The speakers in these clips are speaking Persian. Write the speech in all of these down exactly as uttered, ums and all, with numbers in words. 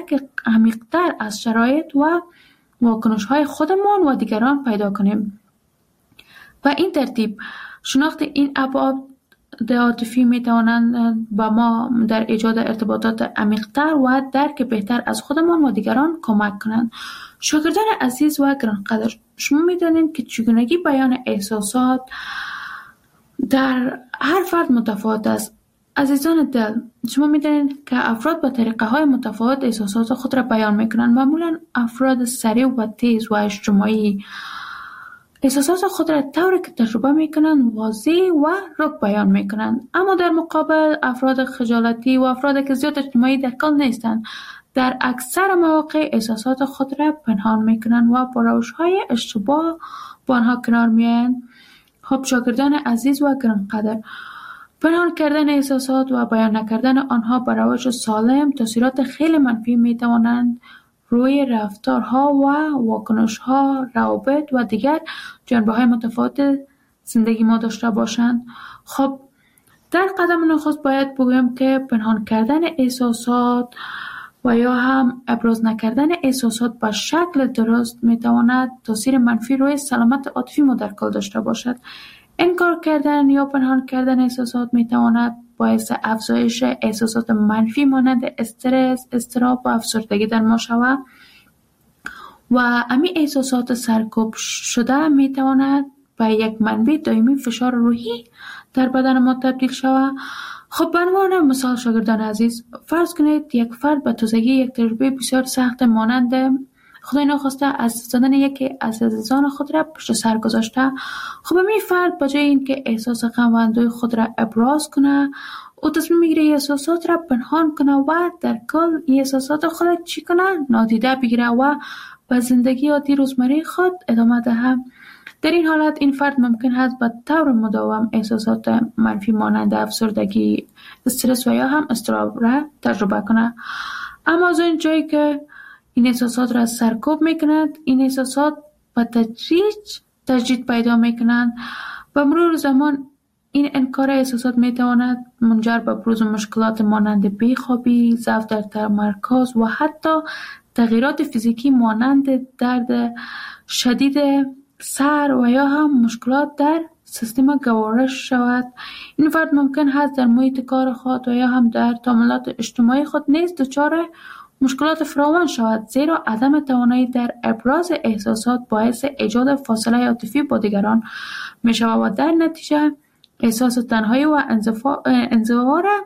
درک عمیق‌تر از شرایط و واکنش‌های خودمان و دیگران پیدا کنیم. و این ترتیب شناخت این ابعاد عاطفی می‌توانند به ما در ایجاد ارتباطات عمیق‌تر و درک بهتر از خودمان و دیگران کمک کنند. شاگردان عزیز و گرانقدر، شما می‌دانید که چگونگی بیان احساسات در هر فرد متفاوت است. عزیزان دل، شما می‌دانید که افراد به طریقه‌های متفاوت احساسات خود را بیان می‌کنند. معمولاً افراد سریع و تیز و اجتماعی احساسات خود را طوری که تجربه می‌کنند واضح و رک بیان می‌کنند، اما در مقابل افراد خجالتی و افرادی که زیاد اجتماعی در کل نیستند در اکثر مواقع احساسات خود را پنهان می‌کنند و با روش‌های اشتباه با آنها کنار می‌آیند. خب شاگردان عزیز و گرانقدر، پنهان کردن احساسات و بیان نکردن آنها به روش سالم تاثیرات خیلی منفی می‌توانند روی رفتارها و واکنش‌ها، روابط و دیگر جنبه‌های متفاوت زندگی ما داشته باشند. خب در قدم نخست باید بگویم که پنهان کردن احساسات و یا هم ابراز نکردن احساسات به شکل درست می‌تواند تاثیر منفی روی سلامت عاطفی ما در کل داشته باشد. انکار کردن یا پنهان کردن احساسات می‌تواند باعث افزایش احساسات منفی مانند استرس، اضطراب و افسردگی در ما شود و امی احساسات سرکوب شده می‌تواند به یک منبع دائمی فشار روحی در بدن ما تبدیل شود. خب به عنوان مثال شاگردان عزیز، فرض کنید یک فرد به تازگی یک تجربه بسیار سخت مانند خدای ناخواسته از زدن یکی از عزیزان خود را پشت سر گذاشته. خب این فرد به جای اینکه احساس غم و اندوه خود را ابراز کنه، او تصمیم میگیره احساسات را پنهان کنه و در کل احساسات خود را چی کنه؟ نادیده بگیره و به زندگی عادی روزمره خود ادامه دهه. در این حالت این فرد ممکن است به طور مداوم احساسات منفی مانند افسردگی، استرس و یا هم اضطراب را تجربه کنه. اما از این جایی که این احساسات را سرکوب میکنند، این احساسات به تدریج تجدید پیدا میکنند. با مرور زمان این انکار احساسات میتواند منجر به بروز مشکلات مانند بیخوابی، ضعف در تمرکز و حتی تغییرات فیزیکی مانند درد شدید سر و یا هم مشکلات در سیستم گوارش شود. این فرد ممکن است در محیط کار خود و یا هم در تعاملات اجتماعی خود نیز دچار مشکلات فراوان شود، زیرا عدم توانایی در ابراز احساسات باعث ایجاد فاصله عاطفی با دیگران می شود و در نتیجه احساس تنهایی و انزوا را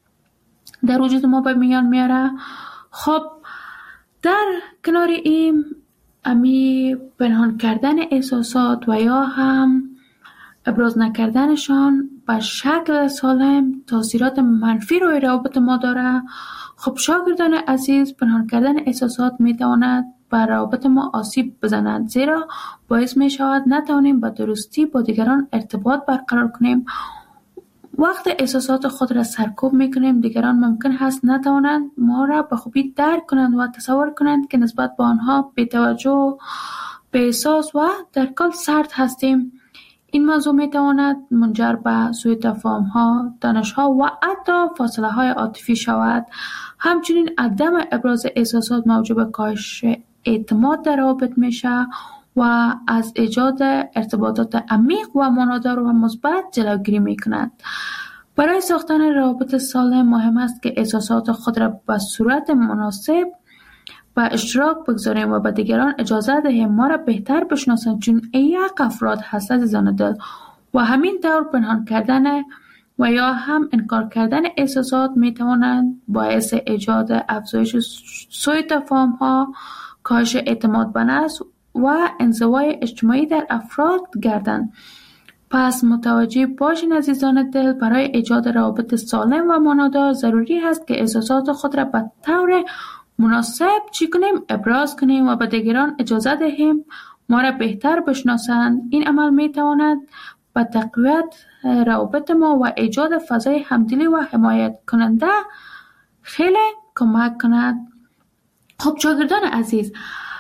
در وجود ما به میان میاره. خب در کنار این امی پنهان کردن احساسات و یا هم ابراز نکردنشان به شکل سالم تاثیرات منفی روی روابط ما داره. خب شاگردان عزیز، پنهان کردن احساسات میتواند بر روابط ما آسیب بزند، زیرا باعث می شود نتوانیم به درستی با دیگران ارتباط برقرار کنیم. وقت احساسات خود را سرکوب میکنیم، دیگران ممکن است نتوانند ما را به خوبی درک کنند و تصور کنند که نسبت به آنها بی‌توجه، بی‌احساس و در کل سرد هستیم. این موضوع میتواند منجر به سوء تفاهم‌ها، دانش‌ها و حتی فاصله‌های عاطفی شود. همچنین عدم ابراز احساسات موجب کاهش اعتماد در روابط میشه و از ایجاد ارتباطات عمیق و معنادار و مثبت جلوگیری میکند. برای ساختن روابط سالم مهم است که احساسات خود را به صورت مناسب به اشتراک بگذاریم و به دیگران اجازه دهیم ما را بهتر بشناسند، چون یک افراد هست عزیزان دل و همین طور پنهان کردن و یا هم انکار کردن احساسات می توانند باعث ایجاد افزایش سوء تفاهم‌ها، کاهش اعتماد به نفس و انزوای اجتماعی در افراد گردند. پس متوجه باشین عزیزان دل، برای ایجاد روابط سالم و معنادار ضروری است که احساسات خود را به طور مناسب چی کنیم؟ ابراز کنیم و به دیگران اجازه دهیم ما را بهتر بشناسند. این عمل می تواند به تقویت روابط ما و ایجاد فضای همدلی و حمایت کننده خیلی کمک کند. خب شاگردان عزیز،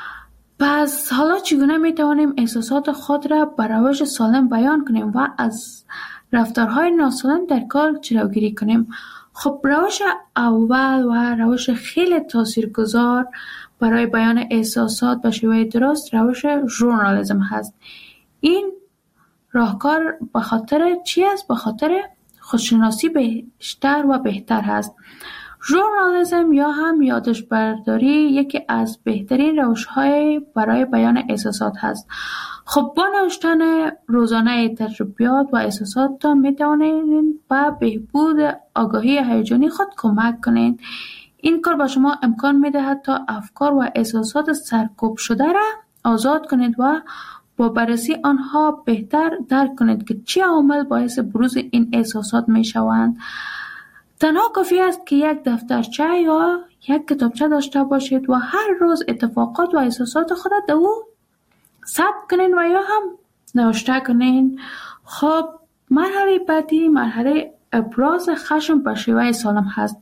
پس حالا چگونه می توانیم احساسات خود را به روش سالم بیان کنیم و از رفتارهای ناسالم در کار جلوگیری کنیم؟ خب روش اول و روش خیلی تاثیرگذار برای بیان احساسات به شیوه درست روش ژورنالیسم هست. این راهکار به خاطر چی است؟ به خاطر خودشناسی بیشتر و بهتر هست. ژورنالیسم یا هم یادداشت برداری یکی از بهترین روش‌های برای بیان احساسات هست. خب با نوشتن روزانه تجربیات و احساساتتان می توانید به بهبود آگاهی هیجانی خود کمک کنید. این کار به شما امکان می دهد تا افکار و احساسات سرکوب شده را آزاد کنید و با بررسی آنها بهتر درک کنید که چه عوامل باعث بروز این احساسات می شوند. تنها کافی است که یک دفترچه یا یک کتابچه داشته باشید و هر روز اتفاقات و احساسات خود در او ثبت کنین و یا هم نوشته کنین. خب مرحله بعدی مرحله ابراز خشم به شیوه سالم هست.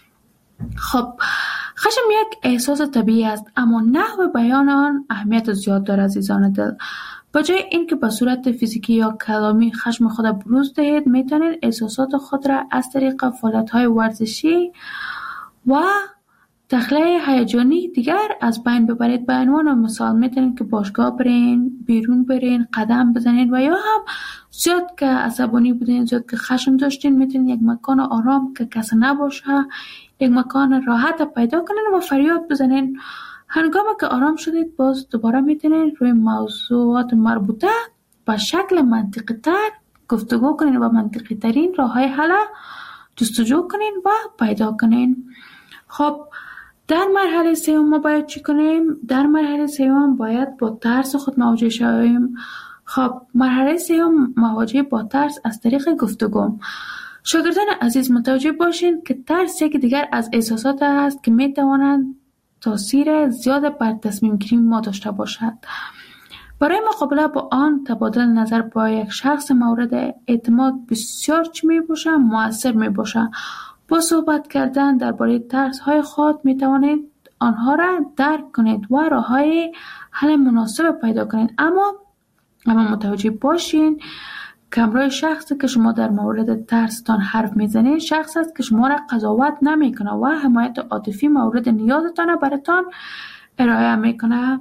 خب خشم یک احساس طبیعی است، اما نحو بیان آن اهمیت زیاد دارد عزیزان دل. به جای اینکه به صورت فیزیکی یا کلامی خشم خود بروز دهید، میتونید احساسات خود را از طریق فعالیت‌های ورزشی و تخلیه هیجانی دیگر از بین ببرید. به عنوان مثال میتونید که باشگاه برین، بیرون برین، قدم بزنید و یا هم زیاد که عصبانی بودین، زیاد که خشم داشتین، میتونید یک مکان آرام که کسی نباشه، یک مکان راحت پیدا کنین و فریاد بزنین. هنگامی که آرام شدید باز دوباره میتونید روی موضوعات مربوطه به شکل منطقی تر گفتگو کنین و منطقی ترین راه های حل جستجو کنین و پیدا کنین. خب در مرحله سوم ما باید چی کنیم؟ در مرحله سوم باید با ترس خود مواجه شویم. خب مرحله سوم مواجهه با ترس از طریق گفتگو. شاگردان عزیز متوجه باشین که ترس یکی دیگر از احساسات است که میتوانند تاثیر زیاد بر تصمیم گیری ما داشته باشد. برای مقابله با آن تبادل نظر با یک شخص مورد اعتماد بسیار چی می باشه؟ مؤثر می باشه. با صحبت کردن درباره ترس های خود می توانید آنها را درک کنید و راه های حل مناسب پیدا کنید. اما اما متوجه باشین که همراه شخصی که شما در مورد ترستان حرف میزنید شخص است که شما را قضاوت نمیکنه و حمایت عاطفی مورد نیازتان براتان ارائه میکنه.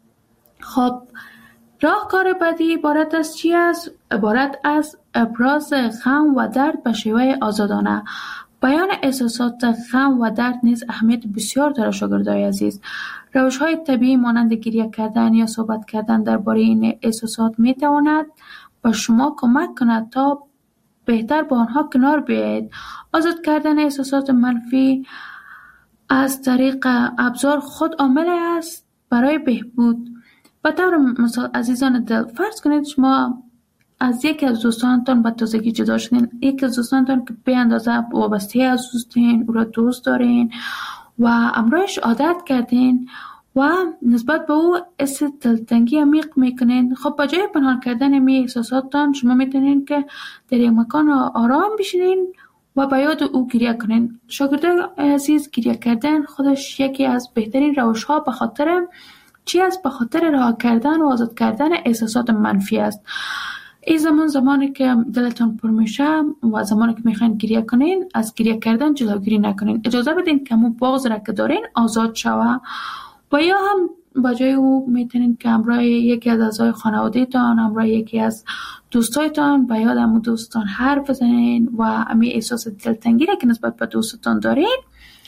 خب راهکار بعدی عبارت از چی است؟ عبارت از ابراز غم و درد به شیوه آزادانه. بیان احساسات غم و درد نیز اهمیت بسیار دارد شاگردای عزیز. روش‌های طبیعی مانند گریه کردن یا صحبت کردن درباره این احساسات میتواند به شما کمک کند تا بهتر با آنها کنار بیایید. آزاد کردن احساسات منفی از طریق ابزار خود عامل است برای بهبود. به طور مثال عزیزان دل، فرض کنید شما از یکی از دوستانتان به تازگی جدا شدین، یکی از دوستانتان که به اندازه وابسته از دوستین، او را دوست دارین و امروزش عادت کردین و نسبت به او حس دلتنگی عمیق میکنین. خب با جای پنهان کردن می احساساتتان شما میتونین که در یک مکان آرام بشینین و به یاد او گریه کنین. شاگردان عزیز، گریه کردن خودش یکی از بهترین روش‌ها به خاطر چی است؟ به خاطر رها کردن و آزاد کردن احساسات منفی است. این زمان زمانی که دلتان پر میشه و زمانی که میخواین گریه کنین، از گریه کردن جلوگیری نکنین. اجازه بدین که همون بغض را که دارین آزاد شوه. و یا هم با جای او میتونین که همراه یکی از اعضای خانواده‌تان، همراه یکی از دوستایتان به یاد همون دوستان حرف بزنین و همین احساس دلتنگی را که نسبت به دوستتان دارین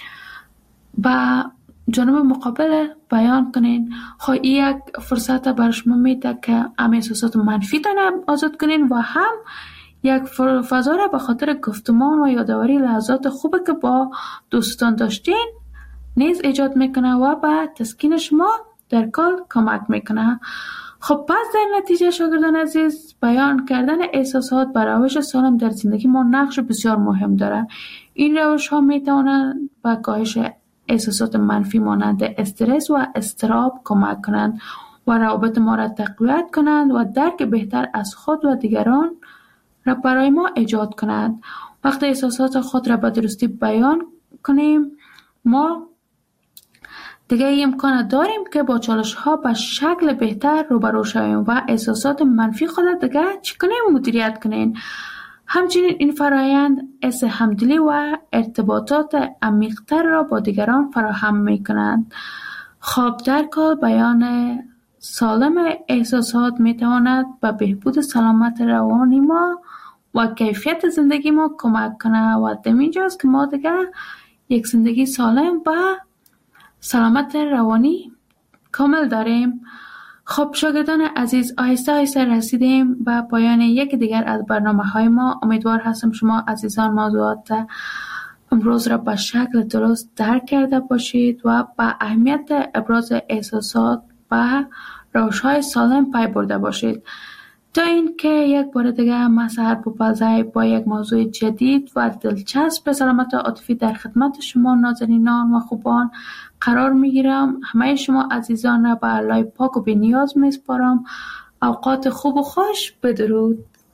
با جانب مقابل بیان کنین. خب این یک فرصت بر شما میده که هم احساسات منفی تان آزاد کنین و هم یک فضا را به خاطر گفتمان و یادآوری لحظات خوبی که با دوستان داشتین نیز ایجاد میکنه و به تسکین شما در کار کمک میکنه. خب پس در نتیجه شاگردان عزیز، بیان کردن احساسات بر روش سالم در زندگی ما نقش بسیار مهم داره. این روش ها میتونن به کاهش احساسات منفی مانند استرس و اضطراب کمک کنند و روابط ما را تقویت کنند و درک بهتر از خود و دیگران را برای ما ایجاد کنند. وقتی احساسات خود را به درستی بیان کنیم، ما دیگه امکان داریم که با چالش ها به شکل بهتر روبرو شویم و احساسات منفی خود دیگه چی کنیم؟ مدیریت کنیم. همچنین این فرایند حس همدلی و ارتباطات عمیق‌تر را با دیگران فراهم می‌کند. خواب درک و بیان سالم احساسات می‌تواند به بهبود سلامت روانی ما و کیفیت زندگی ما کمک کنه و همینجاست که ما دیگه یک زندگی سالم و سلامت روانی کامل داریم. خب شاگردان عزیز، آهسته آهسته رسیدیم به پایان یک دیگر از برنامه های ما. امیدوار هستم شما عزیزان موضوعات امروز را به شکل درست درک کرده باشید و به اهمیت ابراز احساسات و روش های سالم پی برده باشید. تا اینکه یک بار دیگه من سحر پوپلزی با یک موضوع جدید و دلچسب سلامت عاطفی در خدمت شما نازنینان و خوبان قرار میگیرم. همه شما عزیزان را به الله پاک و بی‌نیاز میسپارم. اوقات خوب و خوش. بدرود.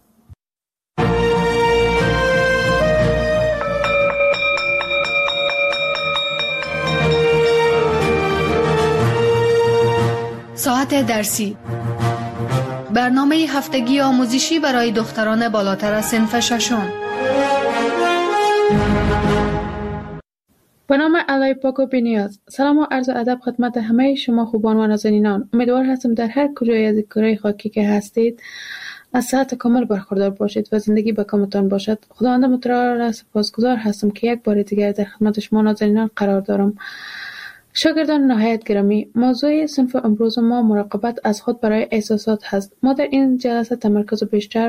ساعت درسی، برنامه هفتگی آموزشی برای دختران بالاتر از صنف ششم. به نام الله پاک و بی‌نیاز. سلام و عرض ادب خدمت همه شما خوبان و نازنینان. امیدوار هستم در هر کجای از کره خاکی که هستید از صحت کامل برخوردار باشید و زندگی به کامتان باشد. خداوند متعال را سپاسگزار هستم که یک بار دیگر در خدمت شما نازنینان قرار دارم. شاگردان نهایت گرامی، موضوع صنف امروز ما مراقبت از خود برای احساسات هست. ما در این جلسه تمرکز بیشتر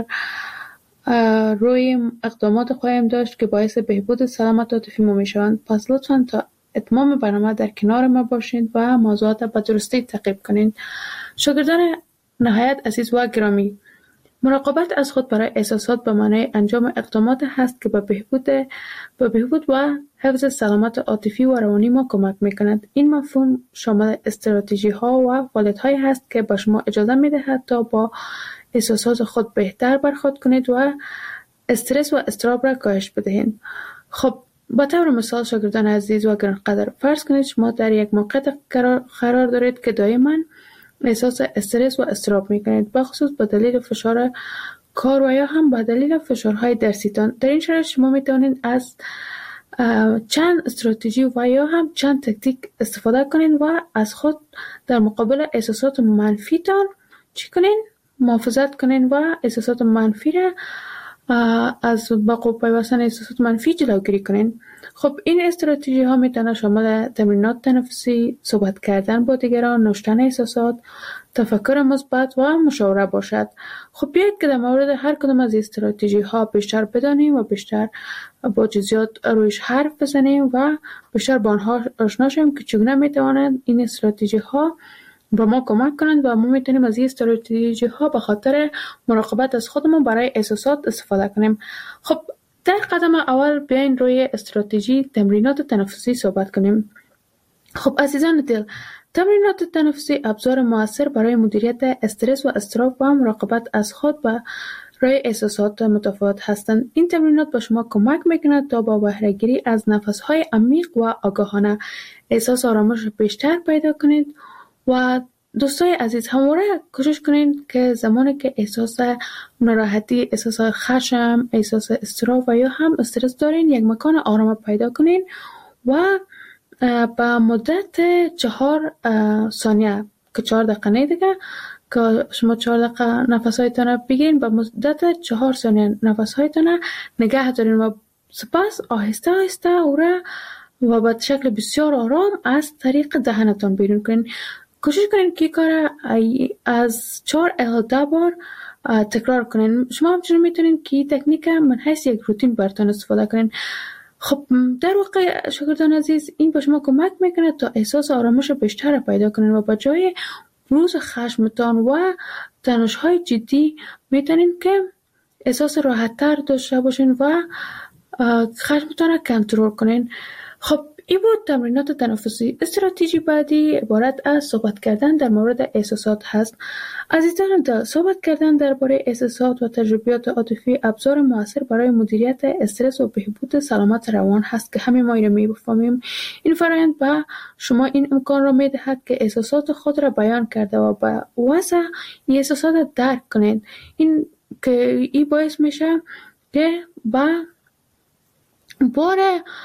روی اقدامات خواهیم داشت که باعث بهبود سلامت عاطفی ما میشوند. پس لطفاً تا اتمام برنامه در کنار ما باشید و موضوعات به درستی تعقیب کنید. شاگردان نهایت عزیز و گرامی، مراقبت از خود برای احساسات به معنای انجام اقدامات هست که به بهبود به بهبود و حفظ سلامت عاطفی و روانی ما کمک می‌کند. این مفهوم شامل استراتژی‌ها و فعالیت‌هایی هست که به شما اجازه می‌دهد تا با احساسات خود بهتر برخورد کنید و استرس و اضطراب را کاهش بدهید. خب با طور مثال شاگردان عزیز و گرانقدر، فرض کنید شما در یک موقعیت قرار دارید که دائما احساس استرس و اضطراب می‌کنید، بخصوص به دلیل فشار کار و یا هم به دلیل فشارهای درسیتان. در این شرایط شما می‌توانید از چند استراتژی و یا هم چند تکتیک استفاده کنید و از خود در مقابل احساسات منفیتان چی کنید؟ محافظت کنید و احساسات منفی را از وقوع پیوستن احساسات منفی جلوگیری کنید. خب این استراتژی ها میتونه شامل تمرینات تنفسی، صحبت کردن با دیگران، نوشتن احساسات، تفکر مثبت و مشاوره باشد. خب بیایید که در مورد هر کدام از این استراتژی ها بیشتر بدانیم و بیشتر با جزئیات رویش حرف بزنیم و بیشتر با آنها آشنا شویم که چگونه میتوانند این استراتژی ها به ما کمک کنند و ما میتونیم از این استراتژی ها به خاطر مراقبت از خودمون برای احساسات استفاده کنیم. خب در قدم اول بیاین روی استراتژی تمرینات تنفسی صحبت کنیم. خب عزیزان دل، تمرینات تنفسی ابزار موثر برای مدیریت استرس و اضطراب و مراقبت از خود و روی احساسات متفاوت هستند. این تمرینات به شما کمک میکند تا با بهره گیری از نفس‌های عمیق و آگاهانه احساس آرامش بیشتر پیدا کنید. و دوستای عزیز، همواره کوشش کنید که زمانی که احساس ناراحتی، احساس خشم، احساس اضطراب و یا هم استرس دارین، یک مکان آرام پیدا کنین و با مدت چهار ثانیه که چهار دقیقه نه دیگه که شما چهار دقیقه نفس‌هایتان بگیرین، با مدت چهار ثانیه نفس‌هایتان نگه دارین و سپس آهسته آهسته او را و به شکل بسیار آرام از طریق دهنتان بیرون کنین. کوشش کنین که کار از چهار الی ده بار تکرار کنین. شما همچنین میتونین که این تکنیک من حیث یک روتین براتون استفاده کنین. خب در واقع شاگردان عزیز، این به شما کمک میکنه تا احساس آرامش بیشتر پیدا کنین و با جای بروز خشمتان و تنش‌های جدی میتونین که احساس راحت تر داشته باشین و خشمتان را کنترل کنین. خب این بود تمرینات تنفسی. استراتژی بعدی عبارت از صحبت کردن در مورد احساسات هست. عزیزان دل، صحبت کردن درباره احساسات و تجربیات عاطفی ابزار موثر برای مدیریت استرس و بهبود سلامت روان هست که همه ما این را می‌فهمیم. این فرآیند به شما این امکان را می‌دهد که احساسات خود را بیان کرده و با وضع این احساسات درک کنید. این که این باعث میشه که با بار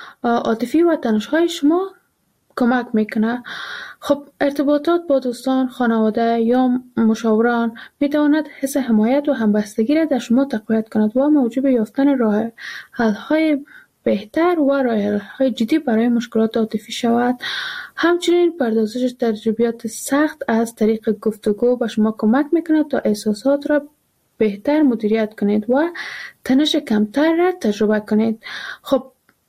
عاطفی و تنش‌های شما کمک میکنه. خب ارتباطات با دوستان، خانواده یا مشاوران میتواند حس حمایت و همبستگی را در شما تقویت کند و موجب یافتن راه حل‌های بهتر و راه حل‌های جدی برای مشکلات عاطفی شود. همچنین پردازش تجربیات سخت از طریق گفتگو به شما کمک میکند تا احساسات را بهتر مدیریت کنید و تنش کمتر را تجربه کنید. خب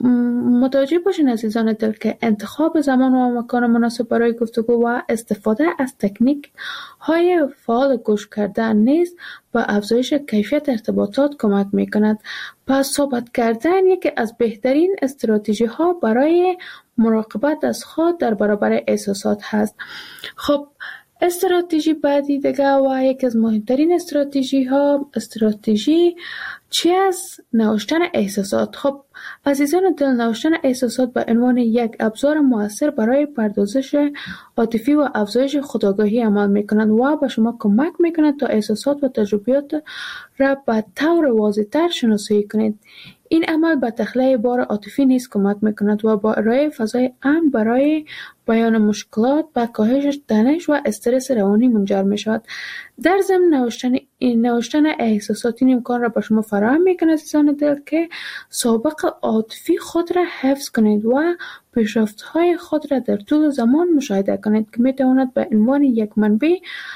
متوجه باشین عزیزان دل که انتخاب زمان و مکان مناسب برای گفتگو و استفاده از تکنیک های فعال گوش کردن نیز به افزایش کیفیت ارتباطات کمک می کند. پس صحبت کردن یکی از بهترین استراتژی ها برای مراقبت از خود در برابر احساسات هست. خب استراتژی بعدی دیگه و یکی از مهمترین استراتژی ها استراتژی چی از نوشتن احساسات. خب عزیزان دل، نوشتن احساسات به عنوان یک ابزار مؤثر برای پردازش عاطفی و افزایش خودآگاهی عمل میکنند و به شما کمک میکنند تا احساسات و تجربیات را به طور واضح‌تر شناسایی کنید. این عمل به تخلیه بار عاطفی نیز کمک میکند و با ارائه فضای امن برای بیان مشکلات به کاهش تنش و استرس روانی منجر میشود. در ضمن نوشتن نوشتن احساسات این امکان را به شما فراهم میکند عزیزان دل که سابق عاطفی خود را حفظ کنید و پیشرفت‌های خود را در طول زمان مشاهده کنید که میتواند به عنوان یک منبع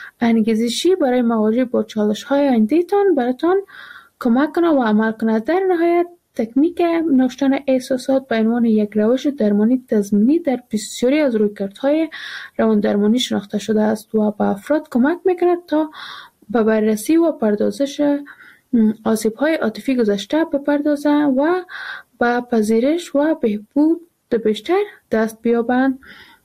انگیزشی برای مواجهه با چالش‌های آینده‌تان براتان کمک کنه و عمل کنه. در نهایت تکنیک نوشتن احساسات به عنوان یک روش درمانی تضمینی در بسیاری از رویکردهای رواندرمانی شناخته شده است و به افراد کمک میکند تا به بررسی و پردازش آسیب‌های عاطفی گذشته بپردازند و به پذیرش و بهبود بیشتر دست بیابند.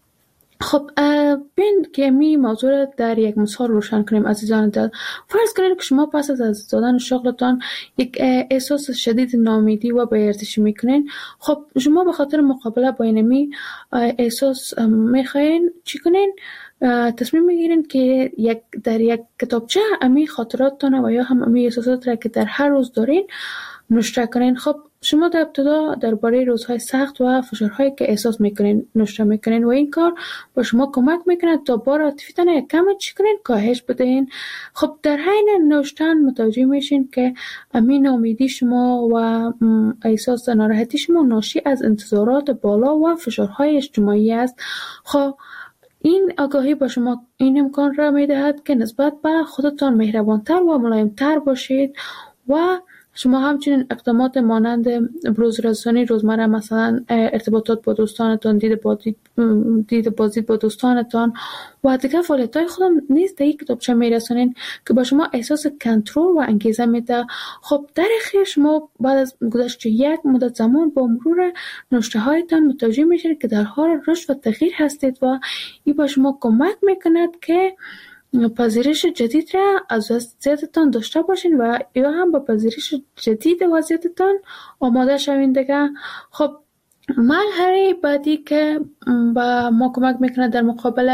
خب بین که می موضوع را در یک مثال روشن کنیم عزیزان دل. فرض کنید که شما پس از از دادن شغلتان یک احساس شدید ناامیدی و بی‌ارزشی میکنین. خب شما به خاطر مقابله با اینمی احساس میخواین چی کنین؟ تصمیم میگیرین که یک در یک کتابچه امی خاطراتتان و یا هم امی احساسات را که در هر روز دارین نوشته کنین. خب شما در ابتدا درباره روزهای سخت و فشارهایی که احساس میکنین نوشته میکنین و این کار با شما کمک میکنه تا بار عاطفیتان یک کم چی کنین کاهش بدین. خب در حین نوشتن متوجه میشین که امین امیدی شما و احساس ناراحتی شما ناشی از انتظارات بالا و فشارهای اجتماعی است. خب این آگاهی با شما این امکان را میدهد که نسبت به خودتان مهربانتر و ملایمتر باشید و شما همچنین اقدامات مانند بروزرسانی روزمره، مثلا ارتباطات با دوستانتان، دید بازدید دید بازدید با دوستانتان و دیگر فعالیت‌های خودم نیز در یک کتابچه میرسانین که با شما احساس کنترل و انگیزه میده. خب در اخیر شما بعد از گذشت یک مدت زمان با مرور نوشته‌هایتان متوجه میشید که در حال رشد و تغییر هستید و این با شما کمک میکند که پذیرش جدید را از وضعیتتان داشته باشین و یا هم با پذیرش جدید وضعیتتان آماده شوین دیگه. خب مرحله بعدی که با ما کمک میکنه در مقابل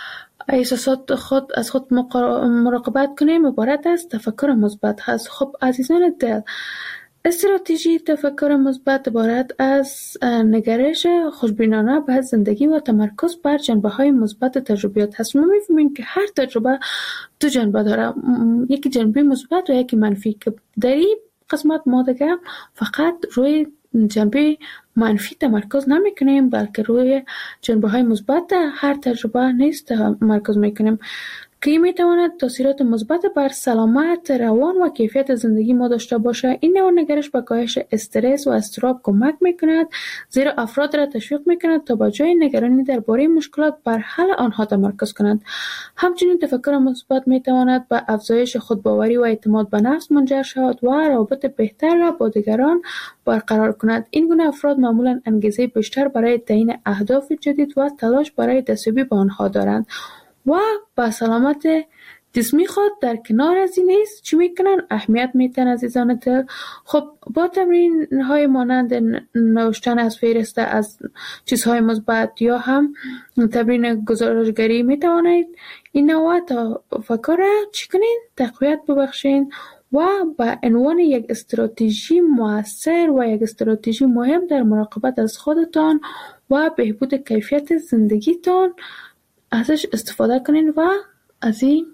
احساسات خود از خود مراقبت کنیم عبارت از تفکر مثبت هست. خب عزیزان دل، استراتژی تفکر مثبت عبارت از نگرش خوشبینانه به زندگی و تمرکز بر جنبه‌های مثبت تجربیات هست. ما می‌فهمیم که هر تجربه دو جنبه داره، یکی جنبه مثبت و یکی منفی، که در این قسمت ما دیگه فقط روی جنبه منفی تمرکز نمی‌کنیم بلکه روی جنبه‌های مثبت هر تجربه نیز تمرکز می‌کنیم که میتواند تاثیرات مثبت بر سلامت روان و کیفیت زندگی ما داشته باشه. این نوع نگرش به کاهش استرس و اضطراب کمک میکند، زیرا افراد را تشویق میکند تا با جای نگرانی درباره مشکلات بر حل آنها تمرکز کنند. همچنین تفکر مثبت میتواند به افزایش خودباوری و اعتماد به نفس منجر شود و روابط بهتر را با دیگران برقرار کند. این گونه افراد معمولا انگیزه بیشتر برای تعیین اهداف جدید و تلاش برای دستیابی به آنها دارند و با سلامت جسمی خود در کنار از این نیز چی میکنن؟ اهمیت میتن عزیزان دل. خب با تمرین های مانند نوشتن از فهرست از چیزهای مثبت یا هم تمرین گزارشگری میتوانید این نوع تفکر را چی کنین؟ تقویت ببخشین و به عنوان یک استراتژی مؤثر و یک استراتژی مهم در مراقبت از خودتان و بهبود کیفیت زندگیتان ازش استفاده کنین و از این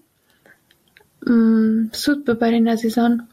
سود ببرین عزیزان.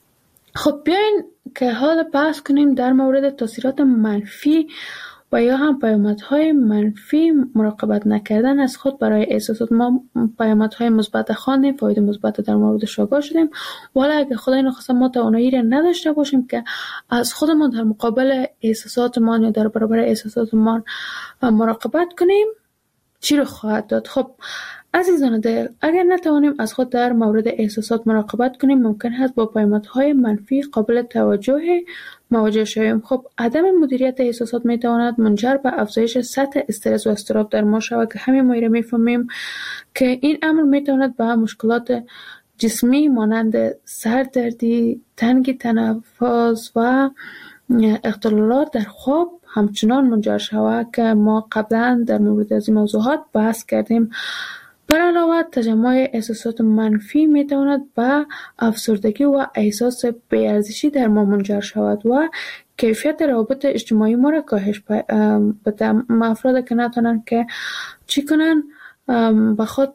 خب بیاین که حال بحث کنیم در مورد تاثیرات منفی و یا هم پیامدهای منفی مراقبت نکردن از خود برای احساسات. ما پیامدهای مثبت خواندیم، فاید مثبت در موردش آگاه شدیم، ولی اگه خدای نخواسته ما توانایی را نداشته باشیم که از خودمان در مقابل احساساتمان یا در برابر احساساتمان مراقبت کنیم، چی رو خواهد داد؟ خب عزیزان دل، اگر نتوانیم از خود در مورد احساسات مراقبت کنیم، ممکن است با پیامدهای منفی قابل توجه مواجه شویم. خب عدم مدیریت احساسات میتواند منجر به افزایش سطح استرس و اضطراب در ما شود که همه ما را میفهمیم که این امر میتواند به مشکلات جسمی مانند سردردی، تنگی تنفس و اختلالات در خواب همچنان منجر شود که ما قبلا در مورد از این موضوعات بحث کردیم. بر علاوه تجمع احساسات منفی میتواند به افسردگی و احساس بی‌ارزشی در ما منجر شود و کیفیت روابط اجتماعی ما را کاهش بده. افراد که نتونن که چی کنن به خود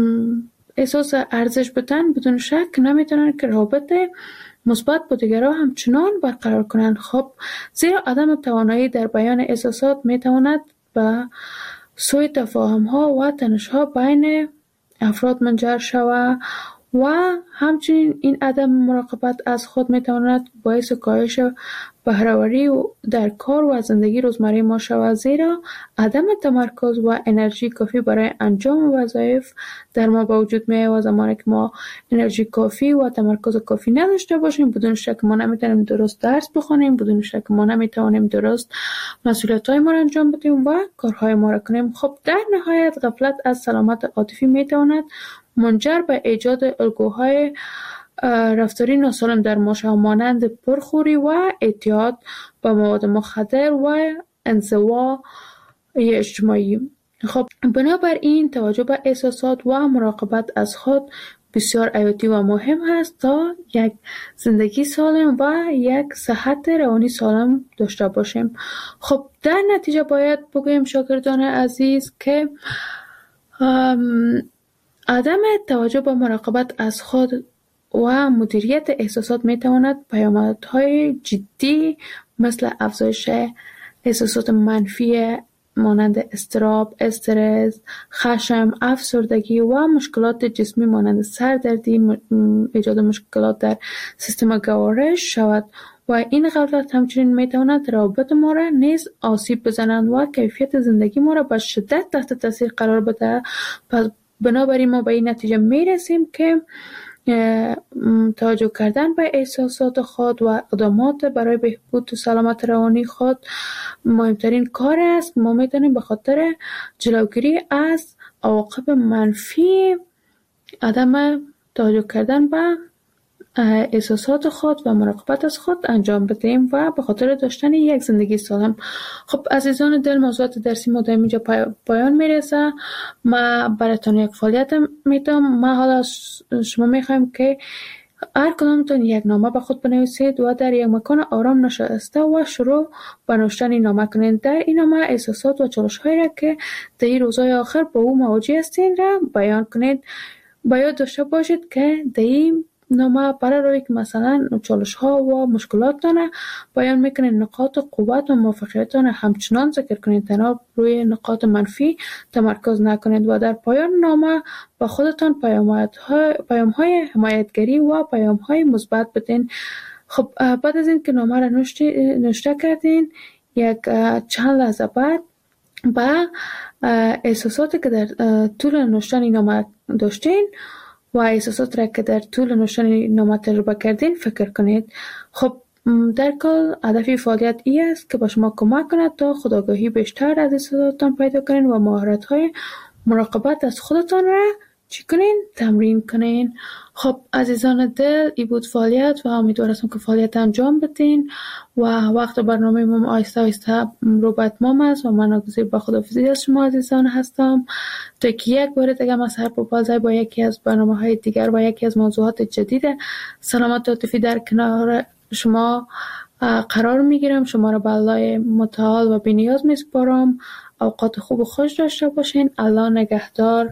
احساس ارزش بدن، بدون شک نمیتونن که روابط مثبت با دیگران همچنان برقرار کنند. خب زیرا عدم توانایی در بیان احساسات میتواند به سوء تفاهم ها و تنش ها بین افراد منجر شود و همچنین این عدم مراقبت از خود میتواند باعث کاهش بهره‌وری در کار و زندگی روزمره ما شود، زیرا عدم تمرکز و انرژی کافی برای انجام وظایف در ما به وجود میاد و زمانی که ما انرژی کافی و تمرکز کافی نداشته باشیم، بدون شک ما نمیتونیم درست درس بخونیم، بدون شک ما نمیتونیم درست مسئولیت‌های ما را انجام بدیم و کارهای ما را کنیم. خب در نهایت غفلت از سلامت عاطفی میتواند منجر به ایجاد الگوهای رفتاری ناسالم در ما شود، مانند پرخوری و اعتیاد به مواد مخدر و انزوا اجتماعی. خب بنابراین توجه به احساسات و مراقبت از خود بسیار حیاتی و مهم است تا یک زندگی سالم و یک صحت روانی سالم داشته باشیم. خب در نتیجه باید بگویم شاگردان عزیز که عدم توجه به مراقبت از خود و مدیریت احساسات میتواند پیامدهای جدی مثل افزایش احساسات منفی مانند اضطراب، استرس، خشم، افسردگی و مشکلات جسمی مانند سردردی، ایجاد مشکلات در سیستم گوارش شود و این غفلت همچنین میتواند روابط ما را نیز آسیب بزنند و کیفیت زندگی ما را به شدت تحت تاثیر قرار بده. پس بنابراین ما به این نتیجه میرسیم که توجه کردن به احساسات خود و اقدامات برای بهبود و سلامت روانی خود مهمترین کار است. ما میتونیم به خاطر جلوگیری از عواقب منفی عدم توجه کردن به احساسات خود و مراقبت از خود انجام بدیم و به خاطر داشتن یک زندگی سالم. خب عزیزان دل، موضوعات درسی ما در اینجا پایان میرسه. ما براتون یک فعالیت میدم. ما حالا شما میخوایم که هر کدامتون یک نامه به خود بنویسید و در یک مکان آرام نشسته و شروع به نوشتن این نامه کنید. در این نامه احساسات و چالش هایی را که در این روزهای آخر با او مواجه هستین را بیان کنید. باید داشته باشید که در این نامه برای روی که مثلا چالش ها و مشکلاتتان بیان میکنید، نقاط قوت و موفقیتتان همچنان ذکر کنید، تنها روی نقاط منفی تمرکز نکنید و در پایان نامه به خودتان پیام های حمایتگری و پیام های مثبت بدین. خب بعد از این که نامه را نوشته کردین، یک چند لحظه بعد با احساساتی که در طول نوشتن این نامه داشتین و احساسات را که در طول نوشتن نامه تجربه کردین فکر کنید. خب در کل هدف فعالیت ای است که به شما کمک کند تا خودآگاهی بیشتر از احساساتتان پیدا کنید و مهارت‌های مراقبت از خودتان را چی کنین؟ تمرین کنین. خب عزیزان دل، ای بود فعالیت و امیدوار هستم که فعالیت انجام بدین و وقت برنامه ما آیسته آیسته رو به اتمام است و من ناگزیر با خداحافظی از شما عزیزان هستم تا که یک بار دیگه ما سر بپازای با یکی از برنامه های دیگر و یکی از موضوعات جدید سلامت عاطفی در کنار شما قرار میگیرم. شما را به الله متعال و بی‌نیاز میسپارم. اوقات خوب و خوش داشته باشین. الله نگهدار.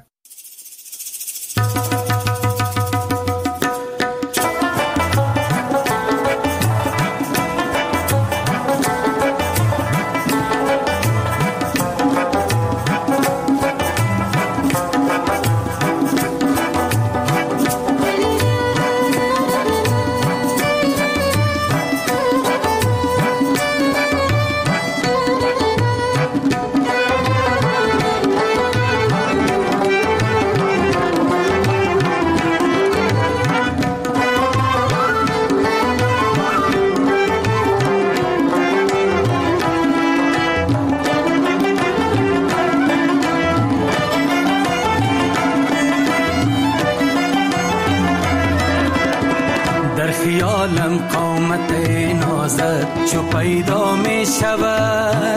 خیالم قامت نازت چو پیدا می شود،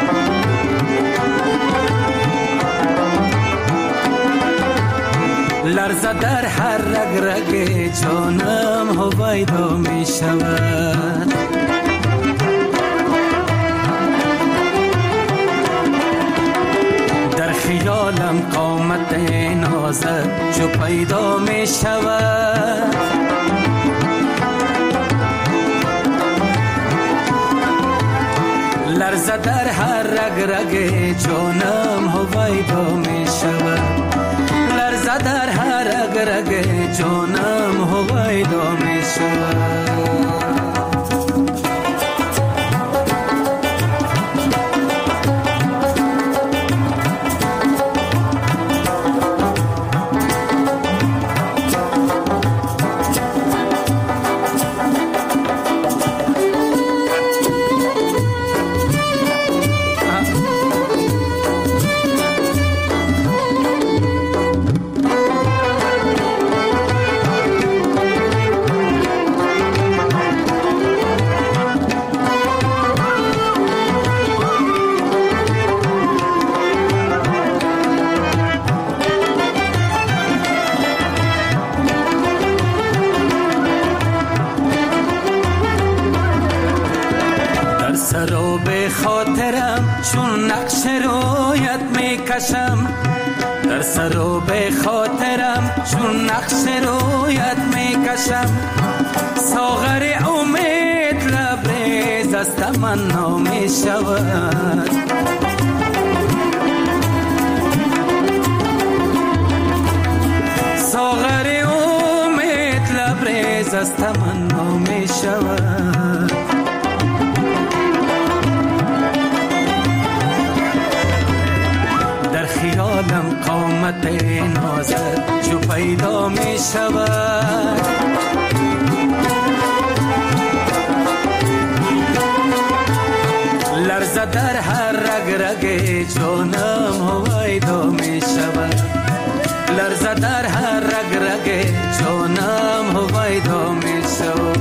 لرزه در هر رگ رگ جانم هویدا می شود. در خیالم قامت نازت چو پیدا می شود، لرزه در هر رگ رگ جانم هویدا می شود، لرزه در هر رگ رگ جانم هویدا می شود. سراب خاطرم چون نقش رویت می کشم، در سراب خاطرم چون نقش رویت می کشم، ساغر امید لبریز از تمنا می شود، ساغر امید لبریز از تمنا می شود. خیالم قامت نازت جو پیدا می شود، لرزه در هر رگ رگ جانم هویدا می شود، لرزه در هر رگ رگ جانم هویدا می شود.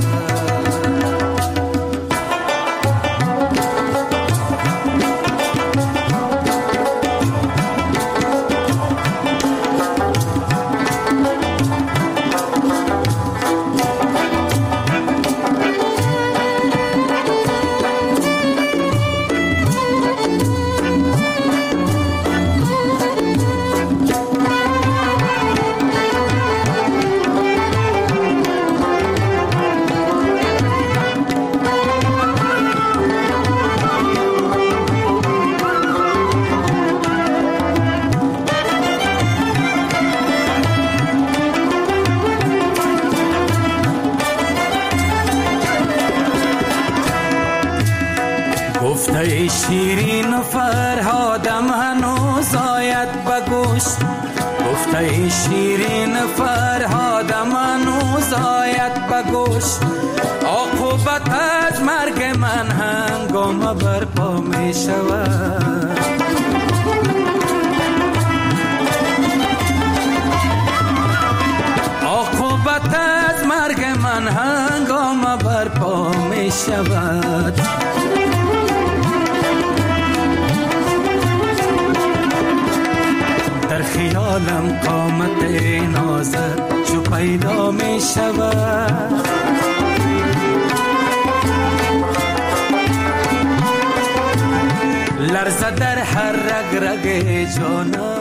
گفته شیرین و فرهادم هنوز آید بگوش، گفته شیرین و فرهادم هنوز آید بگوش، عاقبت از مرگ من هنگام برپا می شود. شود. در خیالم قامت نازت چو پیدا می شود. لرزه در هر رگ رگ جانم